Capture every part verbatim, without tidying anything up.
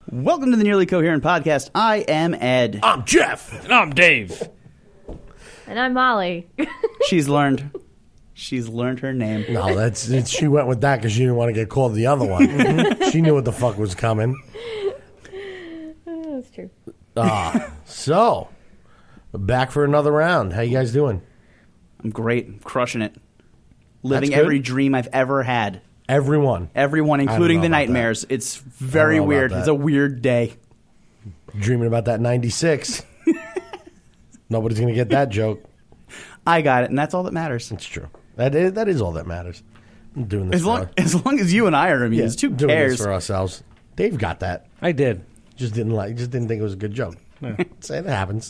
Welcome to the Nearly Coherent Podcast. I am Ed. I'm Jeff. And I'm Dave. And I'm Molly. She's learned. She's learned her name. No, that's it's, she went with that because she didn't want to get called the other one. She knew what the fuck was coming. That's true. Ah, so back for another round. How you guys doing? I'm great. I'm crushing it. Living That's good. every dream I've ever had. Everyone Everyone, including know the about nightmares. that. It's very know about weird. that. It's a weird day. dreaming about that ninety-six. Nobody's gonna get that joke. I got it, and that's all that matters. It's true. That is that is all that matters. I'm doing this As for long, our- as long as you and I are amused, yeah, who doing cares? this for ourselves. Dave got that. I did. Just didn't like. Just didn't think it was a good joke. Say that happens.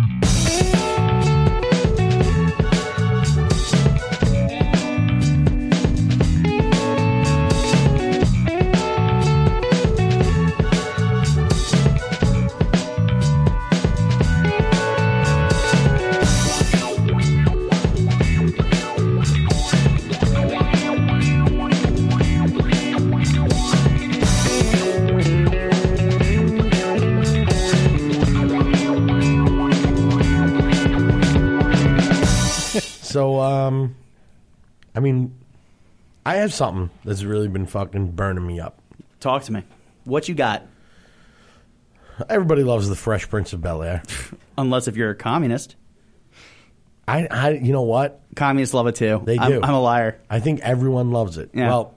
So, um, I mean, I have something that's really been fucking burning me up. Talk to me. What you got? Everybody loves the Fresh Prince of Bel-Air. Unless if you're a communist. I, I, you know what? Communists love it too. They I'm, do. I'm a liar. I think everyone loves it. Yeah. Well,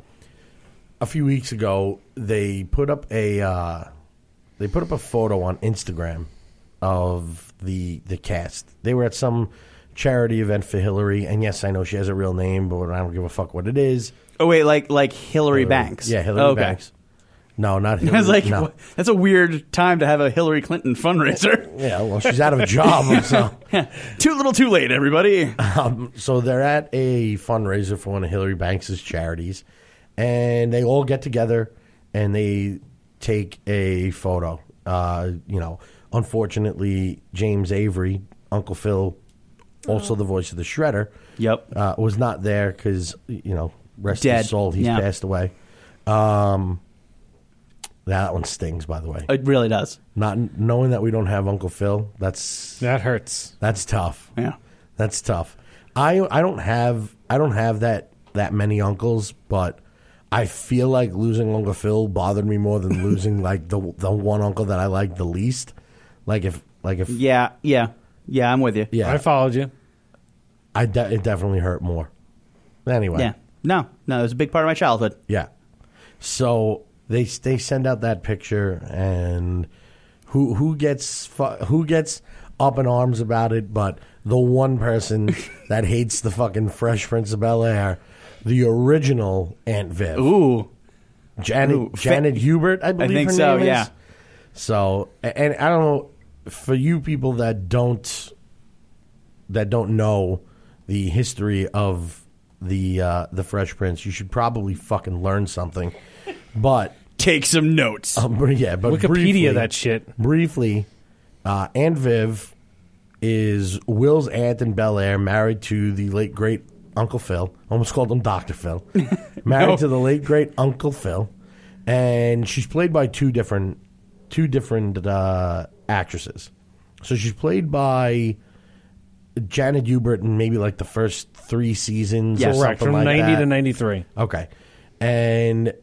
a few weeks ago, they put up a uh, they put up a photo on Instagram of the the cast. They were at some charity event for Hillary, and yes, I know she has a real name, but I don't give a fuck what it is. Oh wait, like like Hillary, Hillary- Banks. Yeah, Hillary Oh, okay. Banks. No, not Hillary. I was like, no. what? That's a weird time to have a Hillary Clinton fundraiser. Yeah, well, she's out of a job, so. Too little, too late, everybody. Um, so they're at a fundraiser for one of Hillary Banks' charities, and they all get together and they take a photo. Uh, you know, unfortunately, James Avery, Uncle Phil, also the voice of the Shredder, Yep. uh, was not there because, you know, rest Dead. his soul, he's Yeah. passed away. Um, that one stings, by the way. It really does. Not knowing that we don't have Uncle Phil, that's That hurts. that's tough. Yeah. That's tough. I I don't have I don't have that that many uncles, but I feel like losing Uncle Phil bothered me more than losing like the the one uncle that I like the least. Like if like if Yeah, yeah. Yeah, I'm with you. yeah, I followed you. I de- it definitely hurt more. Anyway, Yeah. No, no, it was a big part of my childhood. yeah. So they they send out that picture, and who who gets fu- who gets up in arms about it? But the one person that hates the fucking Fresh Prince of Bel-Air, the original Aunt Viv, Ooh. Janet Ooh, fa- Janet Hubert, I believe think her so, name is. yeah. So, a- and I don't know, for you people that don't that don't know the history of the uh, the Fresh Prince, you should probably fucking learn something. But Take some notes. um, but yeah, but Wikipedia briefly, that shit. Briefly, uh, Aunt Viv is Will's aunt in Bel Air, married to the late great Uncle Phil. Almost called him Doctor Phil. Married No. to the late great Uncle Phil, and she's played by two different two different uh, actresses. So she's played by Janet Hubert in maybe like the first three seasons. Yes. or Correct. something From like ninety that. to ninety-three. Okay. And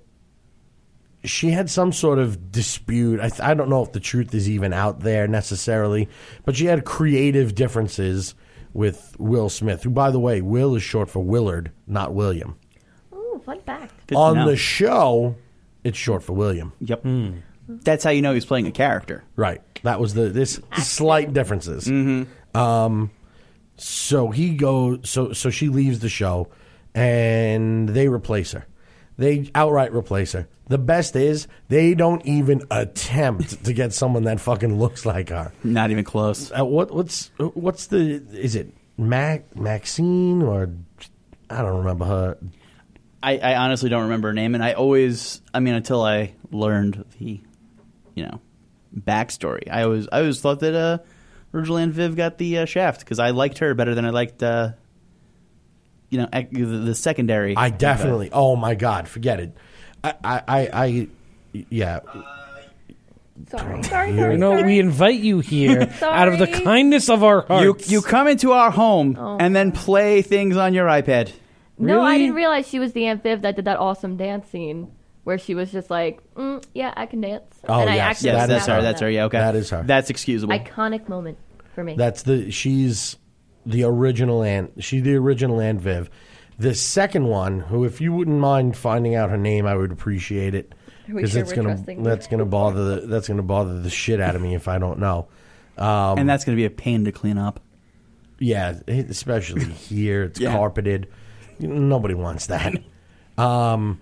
she had some sort of dispute. I, th- I don't know if the truth is even out there necessarily, but she had creative differences with Will Smith, who, by the way, Will is short for Willard, not William. Ooh, fun fact. Good to On know. the show, it's short for William. Yep. That's how you know he's playing a character. Right. That was the this slight differences. Mm-hmm. Um, so he goes. So so she leaves the show, and they replace her. They outright replace her. The best is they don't even attempt to get someone that fucking looks like her. Not even close. Uh, what what's what's the is it Mac Maxine or I don't remember her. I, I honestly don't remember her name, and I always, I mean, until I learned the, you know, backstory, I always, I always thought that uh, originally Aunt Viv got the uh, shaft because I liked her better than I liked, uh, you know, ec- the, the secondary. I definitely. Oh my God, forget it. I I I, I yeah. Sorry, sorry, You sorry. You know, sorry. we invite you here out of the Sorry. kindness of our You hearts. you come into our home Oh. and then play things on your iPad. No, I Really? didn't realize she was the Aunt Viv that did that awesome dance scene where she was just like, mm, "Yeah, I can dance." Oh, and I yes, actually Yes, that that's is her. her. That's her. Yeah, okay. That is her. That's excusable. Iconic moment for me. That's the she's the original Aunt. She's the original Aunt Viv. The second one, who, if you wouldn't mind finding out her name, I would appreciate it. Are we Because sure it's we're gonna trusting that's gonna bother the, that's gonna bother the shit out of me if I don't know. Um, and that's going to be a pain to clean up. Yeah, especially here, it's Yeah. carpeted. Nobody wants that. Um,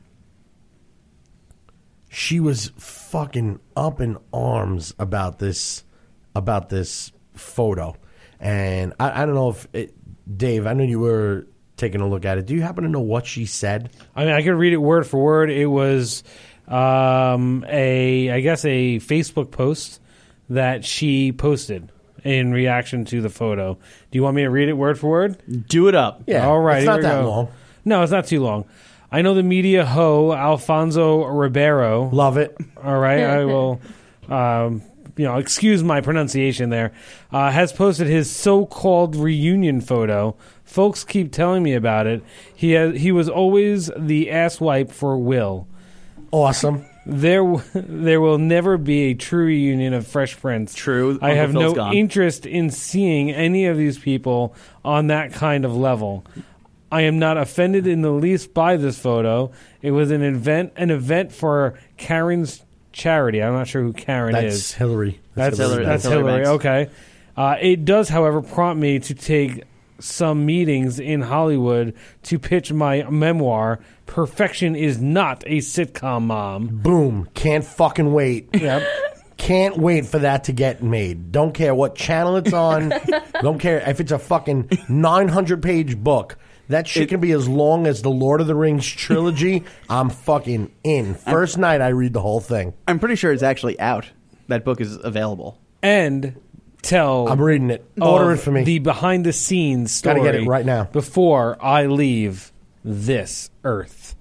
she was fucking up in arms about this about this photo, and I, I don't know if it, Dave. I know you were taking a look at it. Do you happen to know what she said? I mean, I could read it word for word. It was um, a, I guess, a Facebook post that she posted in reaction to the photo. Do you want me to read it word for word? Do it up. Yeah, All right. it's here not we that go. long. No, it's not too long. I know the media hoe Alfonso Ribeiro. Love it. All right, I will, um, you know, excuse my pronunciation there. Uh, has posted his so-called reunion photo. Folks keep telling me about it. He has, he was always the asswipe for Will. Awesome. There, w- there will never be a true reunion of Fresh Prince. True. I Uncle have Phil's no gone. interest in seeing any of these people on that kind of level. I am not offended in the least by this photo. It was an event, an event for Karen's charity. I'm not sure who Karen That's is. Hillary. That's Hillary- That's that's Hillary Hillary. Banks. Okay. Uh, it does, however, prompt me to take some meetings in Hollywood to pitch my memoir. Perfection is not a sitcom, Mom. Boom. Can't fucking wait. Yep. Can't wait for that to get made. Don't care what channel it's on. Don't care if it's a fucking nine hundred page book. That shit can be as long as the Lord of the Rings trilogy. I'm fucking in. First night I read the whole thing. I'm pretty sure it's actually out. That book is available. And tell I'm reading it. of Order it for me. The behind the scenes story. Gotta get it right now. Before I leave this earth.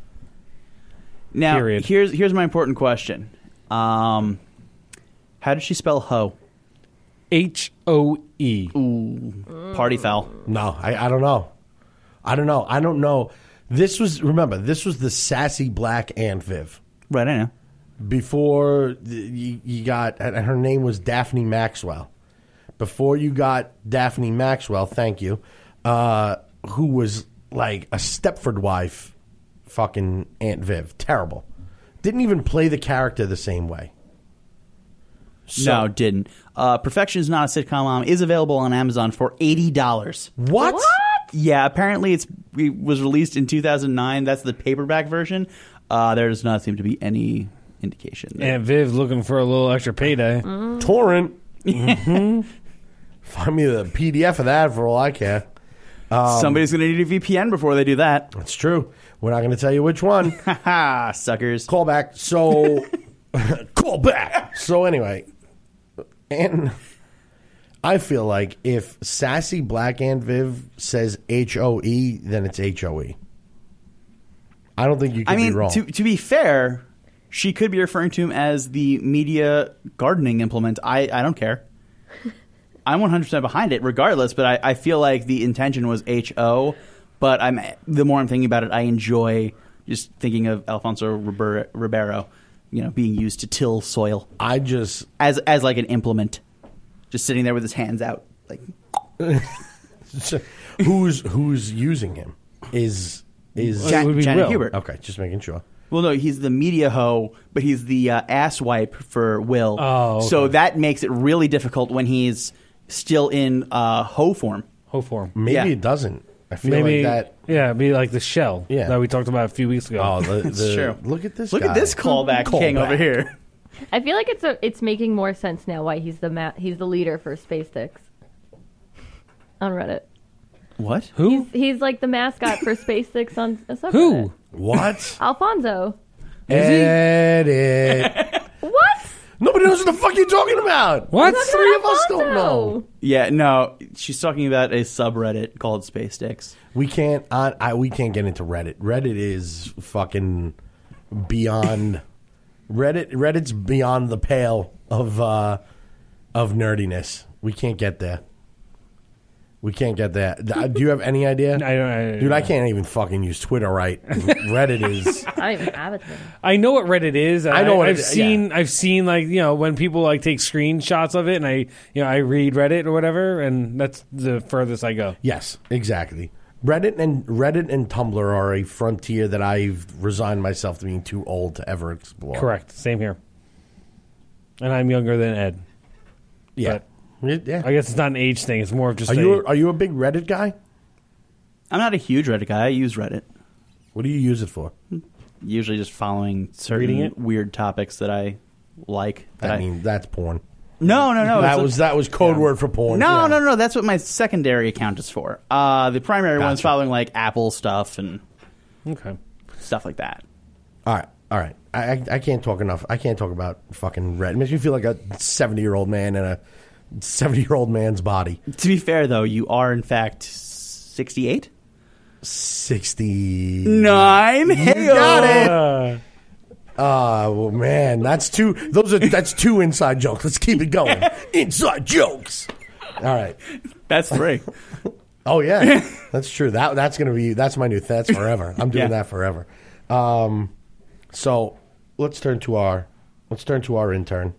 Now, Period. here's here's my important question. Um, how did she spell hoe? H O E. Ooh, party foul. No, I, I don't know. I don't know. I don't know. This was, remember, this was the sassy black Aunt Viv. Right, I know. Before the, you, you got, and her name was Daphne Maxwell. Before you got Daphne Maxwell, thank you, uh, who was like a Stepford wife, fucking Aunt Viv. Terrible. Didn't even play the character the same way. So- no, didn't. Uh, Perfection is not a sitcom mom is available on Amazon for eighty dollars. What? Yeah, apparently it's it was released in two thousand nine. That's the paperback version. Uh, there does not seem to be any indication there. Aunt Viv looking for a little extra payday. Torrent. Find me the P D F of that for all I care. Somebody's going to need a V P N before they do that. That's true. We're not going to tell you which one. Ha, suckers. Call back. So, call back. So anyway, and I feel like if sassy black Aunt Viv says H O E, then it's H O E. I don't think you can I mean, be wrong. to to be fair, she could be referring to him as the media gardening implement. I, I don't care. I'm one hundred percent behind it, regardless. But I, I feel like the intention was H O. But I'm the more I'm thinking about it, I enjoy just thinking of Alfonso Ribeiro, Ribeiro, you know, being used to till soil I just as as like an implement, just sitting there with his hands out, like. who's who's using him is is It would Ja- be Janet Will. Hubert. okay. Just making sure. Well, no, he's the media hoe, but he's the uh, ass wipe for Will. Oh, okay. So that makes it really difficult when he's still in uh, hoe form. Ho form. Maybe Yeah. it doesn't. I feel Maybe like that. Yeah, it'd be like the shell Yeah. that we talked about a few weeks ago. Oh, the, That's the, true. Look at this. Look guy. at this callback king Callback. over here. I feel like it's a, it's making more sense now why he's the ma- he's the leader for Space Sticks on Reddit. What? Who? He's, he's like the mascot for Space Sticks on a subreddit. Who? What? Alfonso. Is he? Edit. What? Nobody knows what the fuck you're talking about. What? That's Three not of us don't know. Alfonso. Yeah, no, she's talking about a subreddit called Space Sticks. We can't. I, I we can't get into Reddit. Reddit is fucking beyond. Reddit. Reddit's beyond the pale. of uh, of nerdiness. We can't get there. We can't get there. Do you have any idea? I don't, I, Dude, I can't even fucking use Twitter right. Reddit is. I don't even have it. I know what Reddit is. I know what I've it- seen. yeah. I've seen like you know when people like take screenshots of it, and I you know I read Reddit or whatever, and that's the furthest I go. Yes, exactly. Reddit and Reddit and Tumblr are a frontier that I've resigned myself to being too old to ever explore. Correct. Same here. And I'm younger than Ed. Yeah. Yeah. I guess it's not an age thing. It's more of just Are a, you are you a big Reddit guy? I'm not a huge Reddit guy. I use Reddit. What do you use it for? Usually just following certain Reading it? weird topics that I like. That I I mean, that's porn. no, no, no. that it's a- was that was code word for porn. No, Yeah. no, no. That's what my secondary account is for. Uh, the primary one's Gotcha. following like Apple stuff and okay? stuff like that. All right, all right. I, I I can't talk enough. I can't talk about fucking Reddit. It makes me feel like a seventy year old man in a seventy year old man's body. To be fair, though, you are in fact sixty-eight. Sixty Nine. Hey, got it. Uh, Oh well, man, that's two. Those are that's two inside jokes. Let's keep it going. Inside jokes. All right. That's three. Oh yeah, that's true. That that's gonna be that's my new that's forever. I'm doing Yeah. that forever. Um, so let's turn to our let's turn to our intern.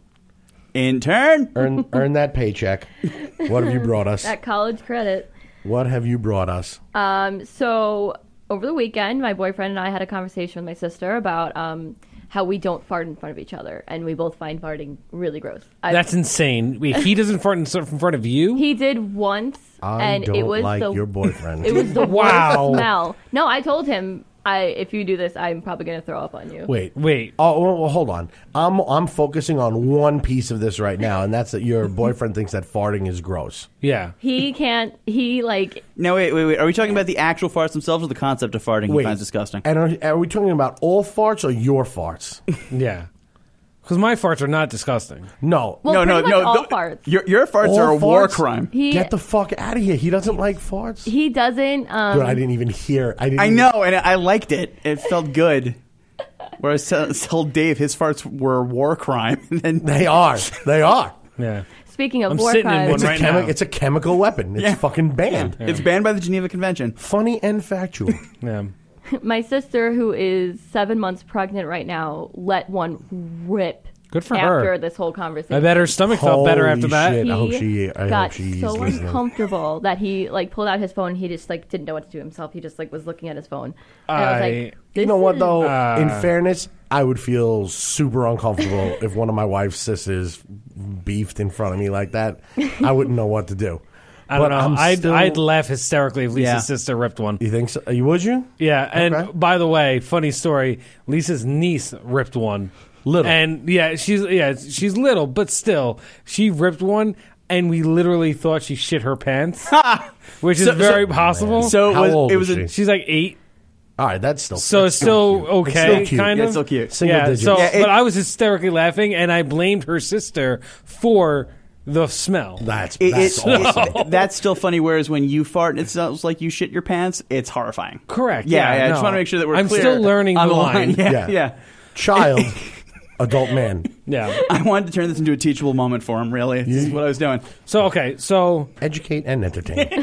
Intern. Earn earn that paycheck. What have you brought us? That college credit. What have you brought us? Um, so over the weekend, my boyfriend and I had a conversation with my sister about um, how we don't fart in front of each other, and we both find farting really gross. I, that's insane. Wait, he doesn't fart in in front of you? he did once, I and don't it was like the your boyfriend. it was the Wow. worst smell. No, I told him, I if you do this, I'm probably going to throw up on you. Wait, Wait. Oh, well, well, hold on. I'm I'm focusing on one piece of this right now, and that's that your boyfriend thinks that farting is gross. Yeah. He can't. He like No, wait, wait, wait. Are we talking about the actual farts themselves or the concept of farting he finds disgusting? And are, are we talking about all farts or your farts? Yeah. Because my farts are not disgusting. No. well, no, no, pretty much no. all th- farts. Your, your farts All are a war farts? crime. He Get the fuck out of here. He doesn't like farts. he doesn't. Um, Dude, I didn't even hear. I didn't. I even- know, and I liked it. It felt good. Whereas I told Dave his farts were a war crime, and then They are. They are. Yeah. Speaking of I'm war sitting in crimes, one It's a, right chemi- now. it's a chemical weapon. It's Yeah. fucking banned. it's banned by the Geneva Convention. Funny and factual. Yeah. my sister, who is seven months pregnant right now, let one rip. Good for after her. this whole conversation. I bet her stomach felt better Holy after that. shit. He I hope she- I hope got she's so listening. uncomfortable that he like pulled out his phone. He just like didn't know what to do himself. He just like was looking at his phone. And I, was I- like, You this know what is- though? Uh, In fairness, I would feel super uncomfortable if one of my wife's sisters beefed in front of me like that. I wouldn't know what to do. I don't But know. I'm I'd, still- I'd laugh hysterically if Lisa's Yeah. sister ripped one. You think so? You would you? Yeah, and Okay. by the way, funny story. Lisa's niece ripped one. Little. And yeah, she's yeah, she's little, but still, she ripped one, and we literally thought she shit her pants, which is So- very so- possible. So it How was, old it was was she? a, she's like eight, All right, that's still so that's it's still cute. okay, It's still cute. kind yeah, of. it's so cute. Single yeah, digits. so Yeah, it- but I was hysterically laughing, and I blamed her sister for the smell. That's, It- that's it- awesome. it- that's still funny. Whereas when you fart and it sounds like you shit your pants, it's horrifying. Correct. Yeah, Yeah, yeah, I no. just want to make sure that we're I'm clear still learning on the the line. Yeah, Yeah. yeah. Child, adult man. Yeah. I wanted to turn this into a teachable moment for him. Really, this is what I was doing. So okay, so Educate and entertain.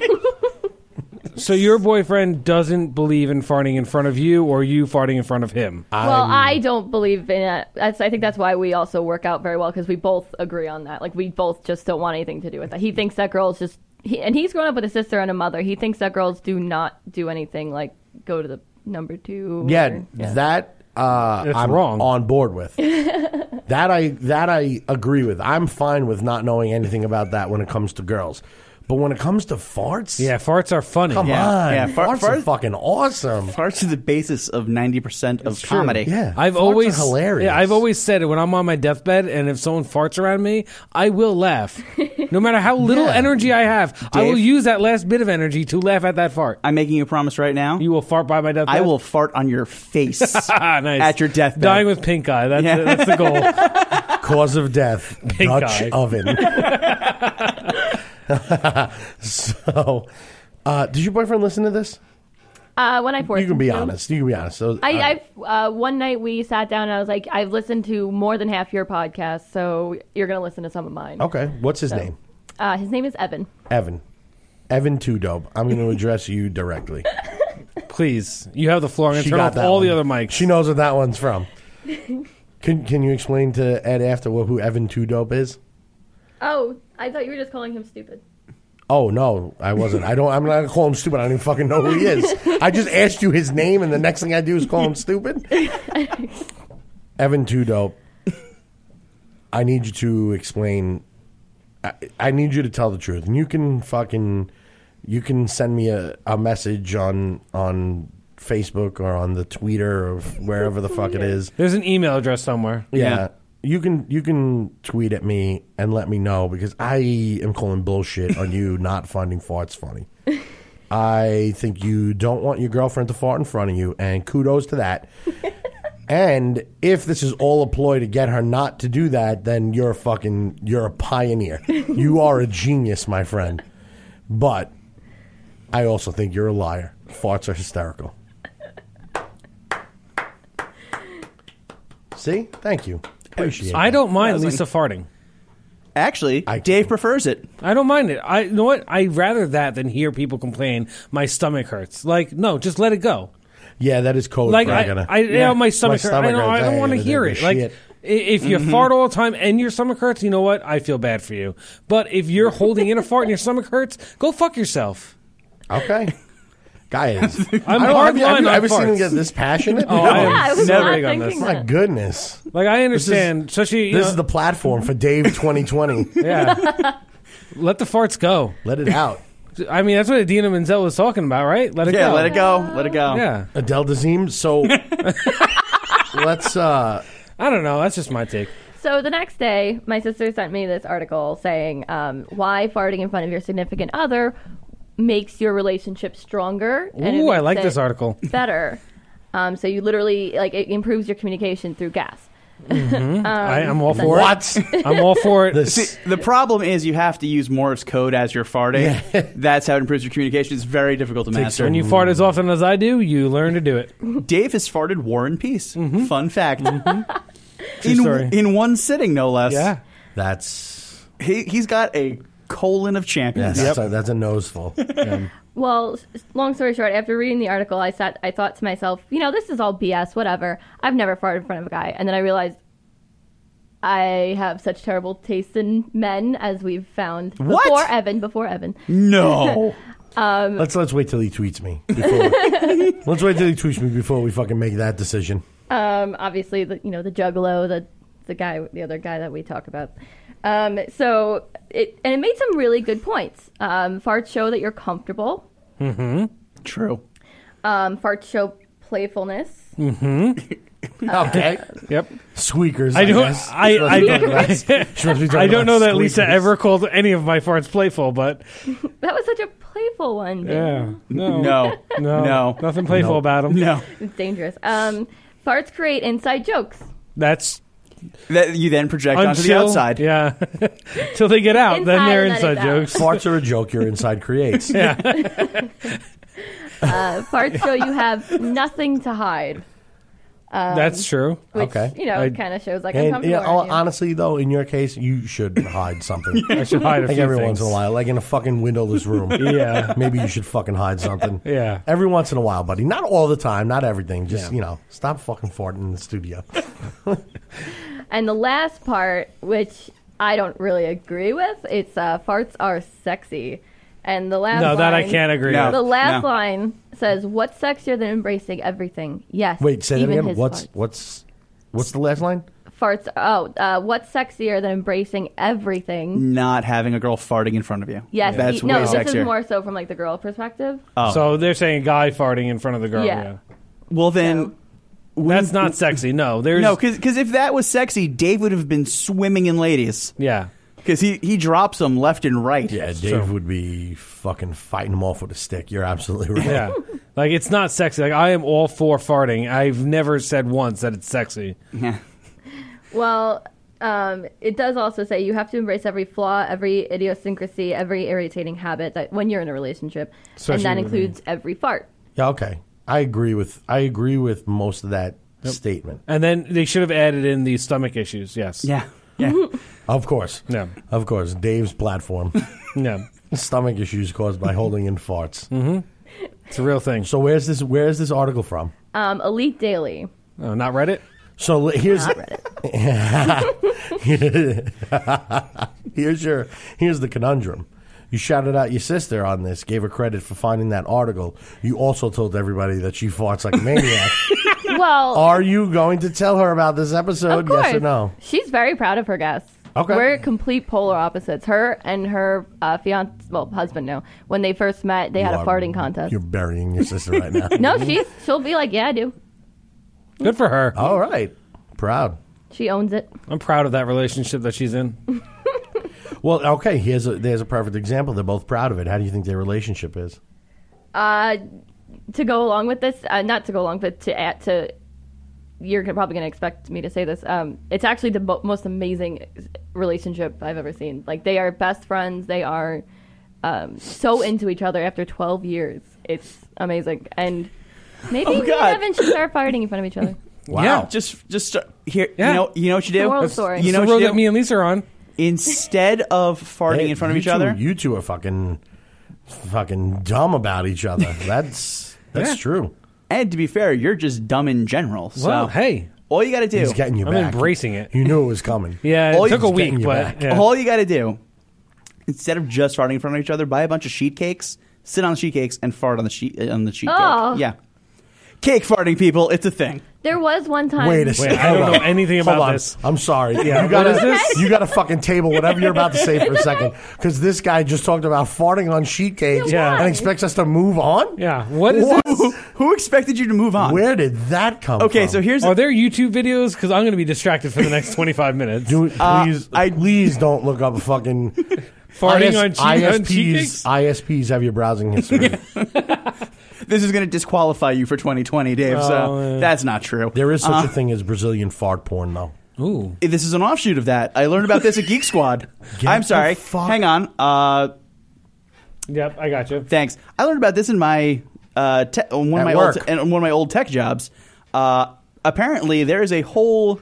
so your boyfriend doesn't believe in farting in front of you, or you farting in front of him. Well, I don't believe in it. That's, I think that's why we also work out very well because we both agree on that. Like we both just don't want anything to do with that. He thinks that girls just, he, and he's grown up with a sister and a mother. He thinks that girls do not do anything like go to the number two. Yeah, or- that uh, It's I'm wrong. on board with. that I that I agree with. I'm fine with not knowing anything about that when it comes to girls. But when it comes to farts, Yeah, farts are funny. come Yeah, on, yeah, fart- farts are fart- fucking awesome. Farts are the basis of ninety percent of true. comedy. Yeah, I've farts are always hilarious. Yeah, I've always said it when I'm on my deathbed, and if someone farts around me, I will laugh, no matter how little Yeah. energy I have. I Dave? will use that last bit of energy to laugh at that fart. I'm making you a promise right now. You will fart by my deathbed. I will fart on your face Ah, nice. at your deathbed. Dying with pink eye. That's, Yeah. that's the goal. Cause of death, Pink Dutch eye. oven. So, uh, did your boyfriend listen to this? Uh, when I forced You can be him to. honest. You can be honest. So, I, uh, I've uh, one night we sat down and I was like, I've listened to more than half your podcast, so you're gonna listen to some of mine. okay. What's his So- name? Uh, his name is Evan. Evan. Evan Too Dope. I'm going to address you directly. Please, you have the floor. I'm going She to turn got off that all one. the other mics. She knows what that one's from. Can Can you explain to Ed after what, who Evan Too Dope is? Oh, I thought you were just calling him stupid. Oh no, I wasn't. I don't. I'm not gonna call him stupid. I don't even fucking know who he is. I just asked you his name, and the next thing I do is call him stupid. Evan Too Dope. I need you to explain. I, I need you to tell the truth, and you can fucking. You can send me a, a message on on Facebook or on the Twitter or wherever the fuck it is. There's an email address somewhere. Yeah. Yeah. You can you can tweet at me and let me know because I am calling bullshit on you not finding farts funny. I think you don't want your girlfriend to fart in front of you, and kudos to that. And if this is all a ploy to get her not to do that, then you're a fucking you're a pioneer. You are a genius, my friend. But I also think you're a liar. Farts are hysterical. See? Thank you. Appreciate I that. don't mind was like- Lisa farting. Actually, I- Dave prefers it. I don't mind it. I you know what? I'd rather that than hear people complain my stomach hurts. Like, no, just let it go. Yeah, that is code. Like for I, gonna- I, you know, my stomach, My hurts. I stomach don't, I hurts. don't want to I- hear the it. Like, shit. i- if you fart all the time and your stomach hurts, you know what? I feel bad for you. But if you're holding in a fart and your stomach hurts, go fuck yourself. Okay. Guys, I'm I don't, hard have you, have line you on ever seen him farts. get this passionate? Oh, I am Yeah, I was never not big on this. thinking My that. goodness. Like, I understand, especially, you This know, is the platform for Dave twenty twenty. yeah. Let the farts go. Let it out. I mean, that's what Adina Menzel was talking about, right? Let it Yeah, go. let it go. Let it go. Yeah. Adele Dazeem. So let's. uh I don't know. That's just my take. So the next day, my sister sent me this article saying um, why farting in front of your significant other makes your relationship stronger. and it Ooh, I makes like it this article. Better. Um, so you literally like it improves your communication through gas. um, I, I'm all for What? it. I'm all for it. This- See, the problem is you have to use Morse code as you're farting. That's how it improves your communication. It's very difficult to master. When you fart as often as I do, you learn to do it. Dave has farted War and Peace. Fun fact. True in, story. in one sitting, no less. Yeah. That's. He, he's got a colon of Yeah, champions. that's, a, that's a noseful. Well, s- long story short, after reading the article, I sat, I thought to myself, you know, this is all B S, whatever. I've never farted in front of a guy. And then I realized I have such terrible taste in men, as we've found What? before Evan, before Evan. No. let's let's wait till he tweets me. Before let's wait till he tweets me before we fucking make that decision. Um, obviously, the you know the juggalo, the the guy, the other guy that we talk about. Um, so it and it made some really good points. Um, farts show that you're comfortable. True. Um, farts show playfulness. Okay. Yep. Squeakers. I don't. guess. I. She must I, be talking about- she must be talking I don't know about that Lisa squeakers. ever called any of my farts playful, but That was such a playful one. babe. yeah, no, No. no, No. nothing playful No. about them. No. It's dangerous. Um, farts create inside jokes. That's That you then project onto the until outside. yeah, till they get out. then Inside they're and then inside it's out. jokes. Farts are a joke your inside creates. Yeah, Uh, farts show you have nothing to hide. that's true. Which, Okay. you know, I- kind of shows like I'm And comfortable. yeah, around you. honestly, though, in your case, you should hide something. I should hide a Like few every things. once in a while, like in a fucking windowless room. Yeah. Maybe you should fucking hide something. Yeah. Every once in a while, buddy. Not all the time, not everything. Just, Yeah. you know, stop fucking farting in the studio. And the last part, which I don't really agree with, it's uh, farts are sexy. And the last No, that I line- can't agree No. with. The last No. line says, "What's sexier than embracing everything?" Yes. Wait, say that even again. his What's farts. what's what's the last line? farts? Oh, uh, what's sexier than embracing everything? Not having a girl farting in front of you. Yes. That's e- no, way this sexier. is more so from like the girl perspective. Oh. So they're saying guy farting in front of the girl. Yeah. Yeah, well, then. that's not sexy. No, there's No, because if that was sexy, Dave would have been swimming in ladies. yeah. Because he, he drops them left and right. Yeah, Dave true. would be fucking fighting him off with a stick. You're absolutely right. Yeah. Like, it's not sexy. Like, I am all for farting. I've never said once that it's sexy. Yeah. Well, um, it does also say you have to embrace every flaw, every idiosyncrasy, every irritating habit that when you're in a relationship, Especially and that with me. includes every fart. Yeah, okay. I agree with I agree with most of that statement. And then they should have added in the stomach issues. Yes. Yeah. Yeah. Of course. Yeah. Of course. Dave's platform. Yeah. Stomach issues caused by holding in farts. Mm-hmm. It's a real thing. So where's this where's this article from? Um, Elite Daily. Oh, not Reddit? So here's Not Reddit. here's your here's the conundrum. You shouted out your sister on this, gave her credit for finding that article. You also told everybody that she farts like a maniac. Well, Are you going to tell her about this episode? of course. Yes or no? She's very proud of her guests. Okay. We're complete polar opposites. Her and her uh, fiance, well, husband, no. When they first met, they had You a are- farting contest. You're burying your sister right now. No, she's she'll be like, yeah, I do. Good for her. All right. Proud. She owns it. I'm proud of that relationship that she's in. Well, okay, here's a there's a perfect example. They're both proud of it. How do you think their relationship is? Uh, to go along with this, uh, not to go along, but to add to, you're probably going to expect me to say this. Um, it's actually the mo- most amazing relationship I've ever seen. Like, they are best friends. They are um, so into each other after twelve years. It's amazing. And maybe Oh, me God. and Evan should start farting in front of each other. Wow. Yeah. Just, just start, here. Yeah. You know, you know what you do. The moral story. You It's know the what road you that do. me and Lisa are on. Instead of farting Hey, in front of you each two- other, You two are fucking fucking dumb about each other. That's that's Yeah. true. and to be fair, you're just dumb in general. So Well, hey. all you got to do, He's getting you I'm back. embracing it. You knew it was coming. Yeah, it All took you- a He's getting week, you but back. yeah. all you got to do, instead of just farting in front of each other, buy a bunch of sheet cakes, sit on the sheet cakes, and fart on the sheet on the sheet Oh. cake. Yeah, cake farting, people. It's a thing. There was one time. Wait a second. I don't Hold know on. anything Hold about on. this. I'm sorry. Yeah, you gotta, what is this? You got to fucking table whatever you're about to say for a second, because this guy just talked about farting on sheet cakes Yeah. and expects us to move on. Yeah. What is What? this? Who, who expected you to move on? Where did that come from? Okay, so here's Are there YouTube videos? Because I'm going to be distracted for the next twenty-five minutes. Dude, Uh, please, I- please don't look up fucking Farting I S- on, cheek, on cheek I S Ps. cakes? I S Ps have your browsing history. this is going to disqualify you for twenty twenty, Dave. so Oh, yeah. that's not true. There is such Uh, a thing as Brazilian fart porn, though. Ooh. This is an offshoot of that. I learned about this at Geek Squad. Get I'm the sorry. fuck- Hang on. Uh, Yep, I got you. thanks. I learned about this in my uh, te- one of At my work. old te- in one of my old tech jobs. Uh, apparently, there is a whole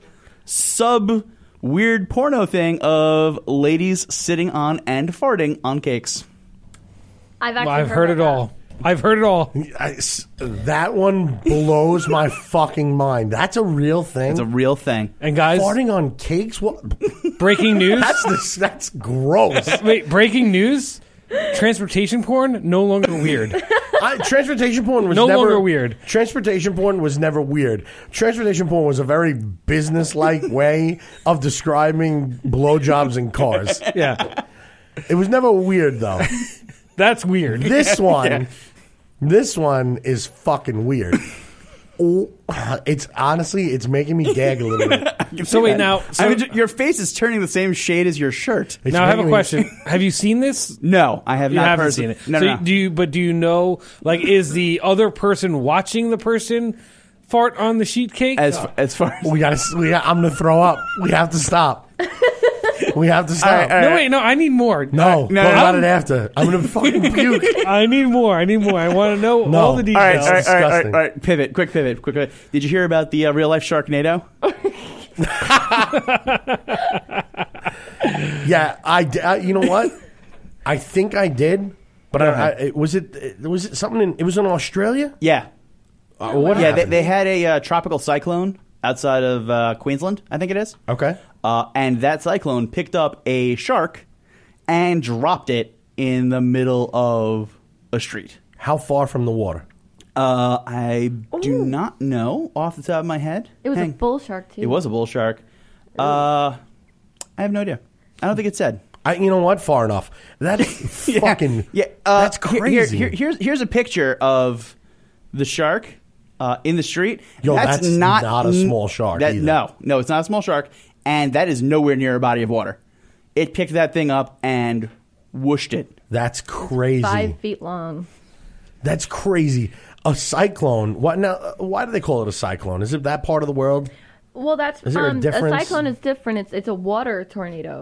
sub weird porno thing of ladies sitting on and farting on cakes. I've actually Well, I've heard it about all. I've heard it all. I s that one blows my fucking mind. That's a real thing. It's a real thing. And guys, Farting on cakes? What? breaking news. That's this, that's gross. Wait, breaking news. Transportation porn no longer weird. I, transportation porn was No never longer weird. Transportation porn was never weird. Transportation porn was a very business-like way of describing blowjobs in cars. Yeah, It was never weird though. that's weird. This one, this one is fucking weird. Oh, it's honestly, it's making me gag a little bit. So wait, now, so, I mean, your face is turning the same shade as your shirt. It's now I have a making me- question. Have you seen this? No, I have You not haven't personally- seen it. No, so no, no. do you? But do you know? Like, is the other person watching the person fart on the sheet cake? As as far as We gotta. We got, I'm gonna throw up. We have to stop. We have to stop. All right, all no, right. wait, no. I need more. No, No, what no, about I'm- it after? I'm gonna fucking puke. I need more. I need more. I want to know No. all the all right, details. all right, all right, all right, disgusting. all right. Pivot, quick pivot, quick pivot. Did you hear about the uh, real life Sharknado? Yeah, I, d- I- You know what? I think I did, but I, I, it- was it it- was it something? In, it was in Australia. Yeah, Uh, what yeah. They, happened? they had a uh, tropical cyclone outside of uh, Queensland, I think it is. Okay. Uh, and that cyclone picked up a shark and dropped it in the middle of a street. How far from the water? Uh, I do Ooh. not know off the top of my head. It was Hang- a bull shark too. It was a bull shark. Uh, I have no idea. I don't think it said. I, you know what? Far enough. That's Yeah. fucking. Yeah, uh, that's here- crazy. Here, here, here's here's a picture of the shark uh, in the street. Yo, that's not not a small shark That, either. No, no, it's not a small shark, and that is nowhere near a body of water. It picked that thing up and whooshed it. That's crazy. Five feet long. That's crazy. A cyclone. What now? uh, Why do they call it a cyclone? Is it that part of the world? Well, that's Is there a um, difference? cyclone is different. It's it's a water tornado.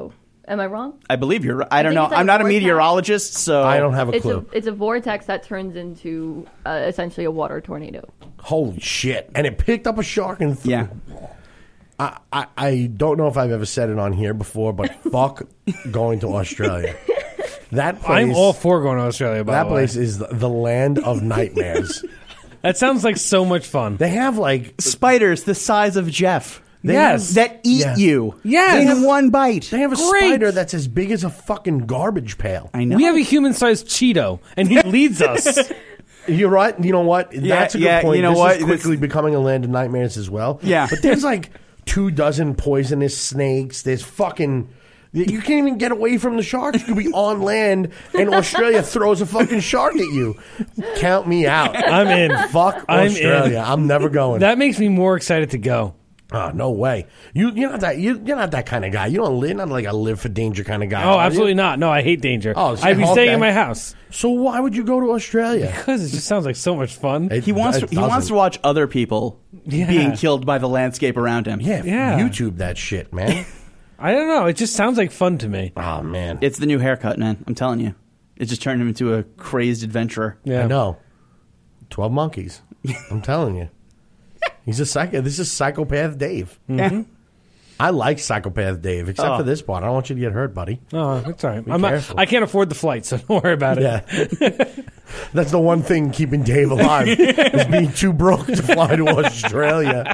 Am I wrong? I believe you're right. I don't think know. it's like I'm not a vortex. meteorologist, so I don't have a It's clue. a it's a vortex that turns into uh, essentially a water tornado. Holy shit! And it picked up a shark and threw. Yeah. I, I I don't know if I've ever said it on here before, but fuck going to Australia. That place, I'm all for going to Australia, by that the way. place is the, the land of nightmares. That sounds like so much fun. They have like spiders the size of Jeff. they Yes. have, That eat Yeah. you. Yes. In one bite. they have a Great. spider that's as big as a fucking garbage pail. I know. We have a human-sized Cheeto, and he leads us. You're right. You know what? That's a good yeah, point. you know this what? is quickly This- becoming a land of nightmares as well. Yeah. But there's like two dozen poisonous snakes. There's fucking. You can't even get away from the sharks. You could be on land, and Australia throws a fucking shark at you. Count me out. I'm in. Fuck I'm Australia. in. I'm never going. That makes me more excited to go. Oh, no way. You you're not that you, you're not that kind of guy. You don't live not like a live for danger kind of guy. Oh, are you? absolutely not. No, I hate danger. Oh, so- I'd be okay. staying in my house So why would you go to Australia? because it just sounds like so much fun. It- He wants it to, he wants doesn't. to watch other people Yeah. being killed by the landscape around him. Yeah, Yeah. YouTube that shit, man. I don't know. It just sounds like fun to me. Oh man, It's the new haircut, man. I'm telling you. It just turned him into a crazed adventurer. Yeah. I know. Twelve monkeys. I'm telling you, he's a psycho. This is psychopath Dave. Yeah. I like psychopath Dave, except Oh. for this part. I don't want you to get hurt, buddy. Oh, that's all right. I'm not, careful. I can't afford the flight, so don't worry about it. Yeah, that's the one thing keeping Dave alive is being too broke to fly to Australia.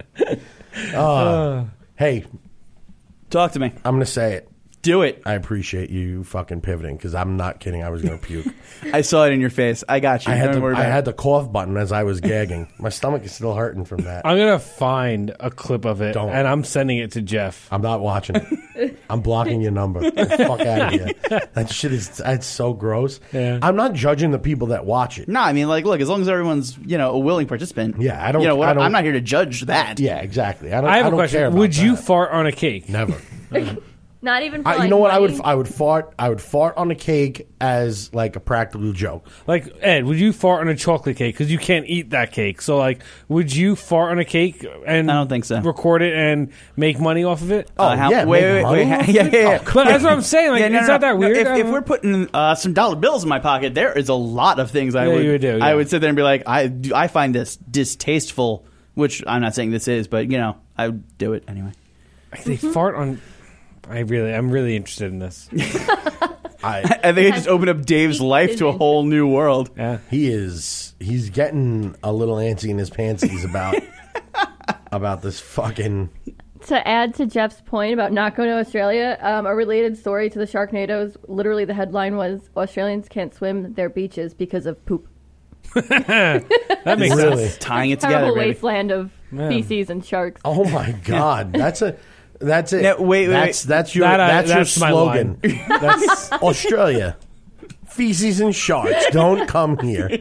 Uh, hey, Talk to me. I'm gonna say it. Do it. I appreciate you fucking pivoting because I'm not kidding. I was gonna puke. I saw it in your face. I got you. I had Don't the, worry I about had it. the cough button as I was gagging. My stomach is still hurting from that. I'm gonna find a clip of it, Don't. and I'm sending it to Jeff. I'm not watching it. I'm blocking your number. Get the fuck out of here. That shit is that's so gross. Yeah. I'm not judging the people that watch it. No, I mean, like, look, as long as everyone's, you know, a willing participant. Yeah, I don't- You know, what, I don't- I'm not here to judge that. Yeah, exactly. I don't. I have I a don't question. care about Would you that. fart on a cake? Never. Not even for I, you like know what? I would. money? I would fart. I would fart on a cake as like a practical joke. Like, Ed, would you fart on a chocolate cake? Because you can't eat that cake. So, like, would you fart on a cake and I don't think so. record it and make money off of it? Oh, Uh, how- yeah, wait, make wait, money wait, off yeah, it? yeah, yeah. Oh, But that's what I'm saying. Like, Yeah, no, it's no, not that no. weird. If, I if don't we're know. putting uh, some dollar bills in my pocket, there is a lot of things I Yeah, would you would do, I yeah. would sit there and be like, I do, I find this distasteful, which I'm not saying this is, but you know, I would do it anyway. They fart on. I really, I'm really interested in this. I, I think it just opened up Dave's life to a whole new world. Yeah. he is. He's getting a little antsy in his pantsies about about this fucking. To add to Jeff's point about not going to Australia, um, a related story to the Sharknadoes. Literally, the headline was Australians can't swim their beaches because of poop. That makes Really? sense. Tying it Terrible together, baby. wasteland of Yeah. feces and sharks. Oh my god, that's a. That's it. No, wait, wait, that's wait. that's your That, uh, that's, that's your my slogan. line. That's Australia, feces and sharks. Don't come here.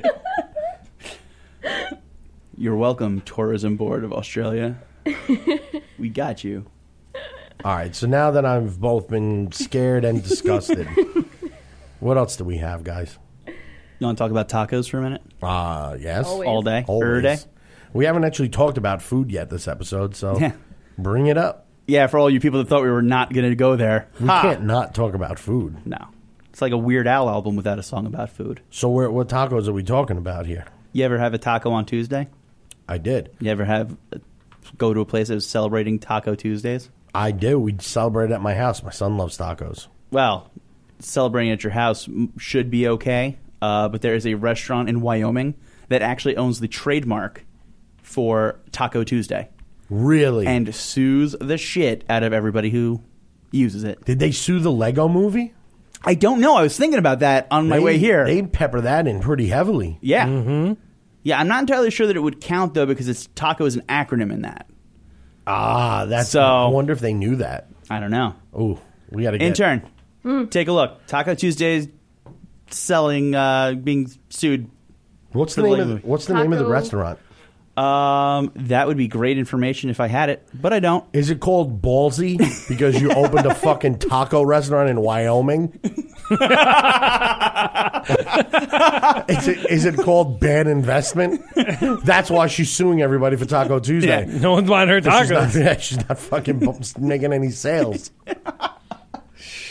You're welcome, Tourism Board of Australia. We got you. All right. So now that I've both been scared and disgusted, what else do we have, guys? You want to talk about tacos for a minute? Uh yes. Always. All day? Always. Every day? We haven't actually talked about food yet this episode, so Yeah. bring it up. Yeah, for all you people that thought we were not going to go there. We Ha! can't not talk about food. No. It's like a Weird Al album without a song about food. So where, what tacos are we talking about here? You ever have a taco on Tuesday? I did. You ever have go to a place that was celebrating Taco Tuesdays? I do. We celebrated at my house. My son loves tacos. Well, celebrating at your house m- should be okay, uh, but there is a restaurant in Wyoming that actually owns the trademark for Taco Tuesday Really? and sues the shit out of everybody who uses it. did they sue the Lego movie? I don't know. I was thinking about that on my They- way here. They pepper that in pretty heavily. yeah. Mm-hmm. Yeah, I'm not entirely sure that it would count, though, because it's taco is an acronym in that. Ah, that's. So- I wonder if they knew that. I don't know. Oh, we got to get. Intern, take a look. Taco Tuesdays selling, uh, being sued. What's the for the name Lego of the, movie. What's the name of the Taco- restaurant? Um, that would be great information if I had it, but I don't. Is it called Ballsy because you opened a fucking taco restaurant in Wyoming? is, it, is it called Bad Investment? That's why she's suing everybody for Taco Tuesday. no one's buying her She's not, tacos. yeah, she's not fucking bu- making any sales.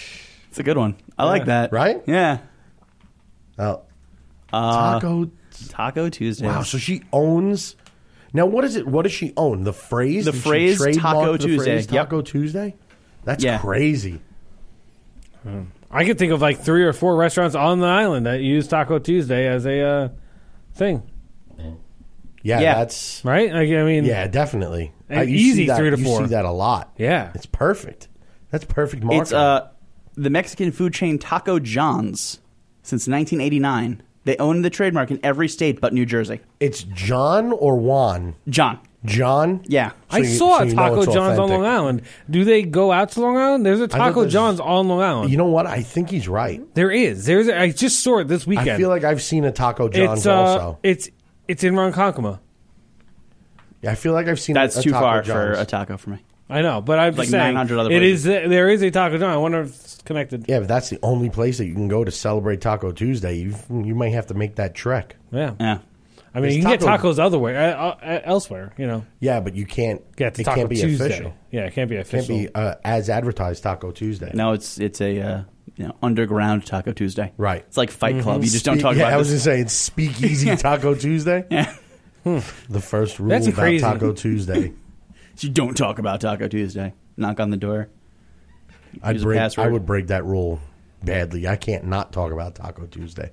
It's a good one. I like that. Right? Yeah. Oh, Uh, Taco. Taco Tuesday. Wow. So she owns. Now, what is it? What does she own? The phrase. The Did she phrase trademark Taco the Tuesday. phrase Yep. Taco Tuesday. That's Yeah. crazy. I could think of like three or four restaurants on the island that use Taco Tuesday as a uh, thing, Yeah, Yeah. that's. right? Like, I mean, Yeah, definitely. And Uh, you easy see that, three to you four. see that a lot. yeah. It's perfect. That's perfect marketing. It's uh, the Mexican food chain Taco John's since nineteen eighty-nine. They own the trademark in every state but New Jersey. It's John or Juan. John. John. Yeah. I So you- saw so a you know Taco it's John's on authentic. Long Island. Do they go out to Long Island? There's a thought Taco there's- John's on Long Island. You know what? I think he's right. there is. There's. A, I just saw it this weekend. I feel like I've seen a Taco John's it's uh, also. it's it's in Ronkonkoma. Yeah, I feel like I've seen. That's a too Taco far John's. for a taco for me. I know, but I'm just Like saying nine hundred other it places. is. There is a Taco John. I wonder if it's connected. Yeah, but that's the only place that you can go to celebrate Taco Tuesday. You you might have to make that trek. Yeah. Yeah. I mean, It's you can taco- get tacos otherwhere, uh, uh, elsewhere. You know, Yeah, but you can't. get to it Taco can't be Tuesday. official. Yeah, it can't be Can't official. be uh, as advertised Taco Tuesday. No, it's it's a uh, you know underground Taco Tuesday. Right. It's like Fight Club. You just don't Speak- talk yeah, about I was this. gonna say it's Speakeasy Taco Tuesday. Yeah. The first rule That's about crazy. Taco Tuesday. You don't talk about Taco Tuesday. Knock on the door. I'd Use a break. password. I would break that rule badly. I can't not talk about Taco Tuesday.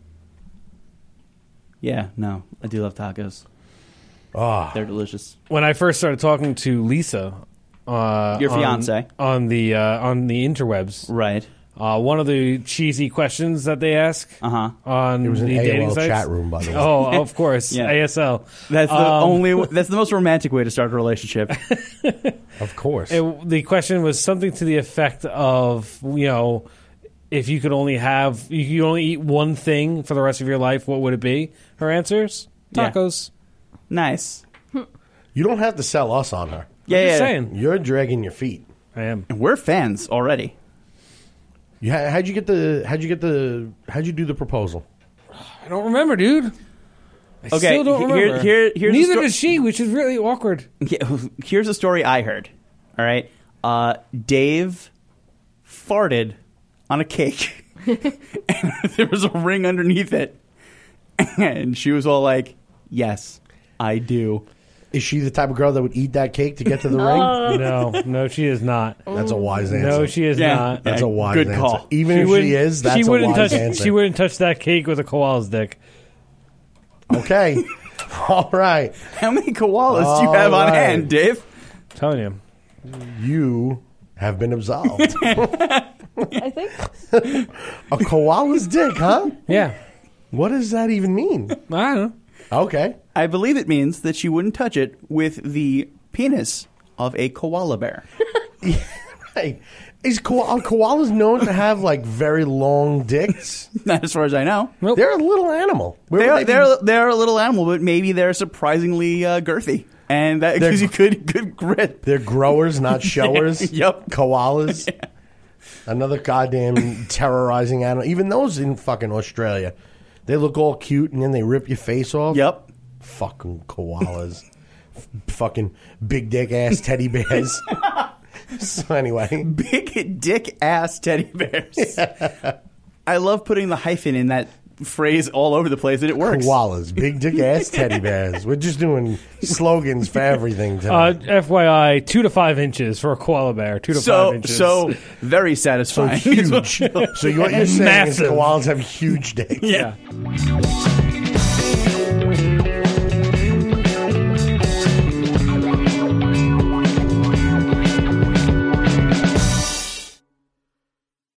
Yeah, no, I do love tacos. Oh, They're delicious. When I first started talking to Lisa, uh, Your on- fiance. on the uh, on the interwebs, Right. uh, one of the cheesy questions that they ask Uh huh. on it was an the A O dating L sites. chat room, by the way. Oh, of course, Yeah. A S L. That's the Um, only. That's the most romantic way to start a relationship. Of course. It, the question was something to the effect of, you know, if you could only have, you could only eat one thing for the rest of your life, what would it be? Her answers: Yeah. tacos. Nice. You don't have to sell us on her. Yeah, I'm yeah. just saying. You're dragging your feet. I am. And we're fans already. You, ha- how'd you get the? How'd you get the? How'd you do the proposal? I don't remember, dude. I Okay, still don't here- remember. here- here's the Neither sto- does she, which is really awkward. Yeah, here's a story I heard. All right, uh, Dave farted on a cake, and there was a ring underneath it, and she was all like, "Yes, I do." Is she the type of girl that would eat that cake to get to the ring? No, no, she is not. That's a wise answer. No, she is Yeah. not. That's a wise Good answer. call. Even if wouldn't- she is, that's she a wouldn't wise touch. answer. She wouldn't touch that cake with a koala's dick. Okay. All right. How many koalas do you All have on right. hand, Dave? I'm telling you. You have been absolved. I think A koala's dick, huh? Yeah. What does that even mean? I don't know. Okay. I believe it means that she wouldn't touch it with the penis of a koala bear. Hey, is ko- are koalas known to have like very long dicks? Not as far as I know. Nope. They're a little animal. Where They would are, they be- they're, they're a little animal, but maybe they're surprisingly uh, girthy. And that They're- gives you good, good grit. They're growers, not showers. Yep. Koalas. Another goddamn terrorizing animal. Even those in fucking Australia. They look all cute and then they rip your face off. Yep. Fucking koalas. F- fucking big dick ass teddy bears. So anyway. Big dick ass teddy bears. I love putting the hyphen in that phrase all over the place, and it works. Koalas. Big dick ass teddy bears. We're just doing slogans for everything Uh, tonight. F Y I, two to five inches for a koala bear. Two to five So, inches. so very So satisfying. huge. So what you're saying Massive. is koalas have huge dicks. Yeah.